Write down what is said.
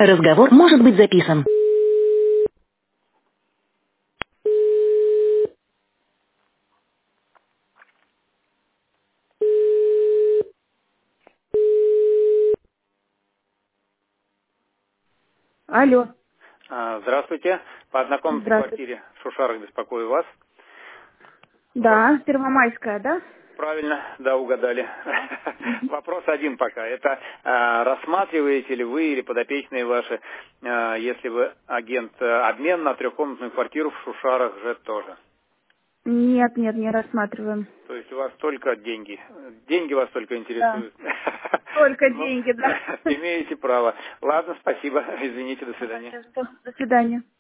Разговор может быть записан. Алло, Здравствуйте. По знакомству в здравствуйте. квартире в Шушарах беспокою вас. Да, Первомайская, да? Правильно, да, угадали. Вопрос один пока. Это рассматриваете ли вы или подопечные ваши, если вы агент, обмен на трехкомнатную квартиру в Шушарах же тоже? Нет, нет, не рассматриваем. То есть у вас только деньги. Деньги вас только Да. интересуют. Только Ну, деньги, да. имеете право. Ладно, спасибо. Извините, до Ага, свидания. всё, до свидания.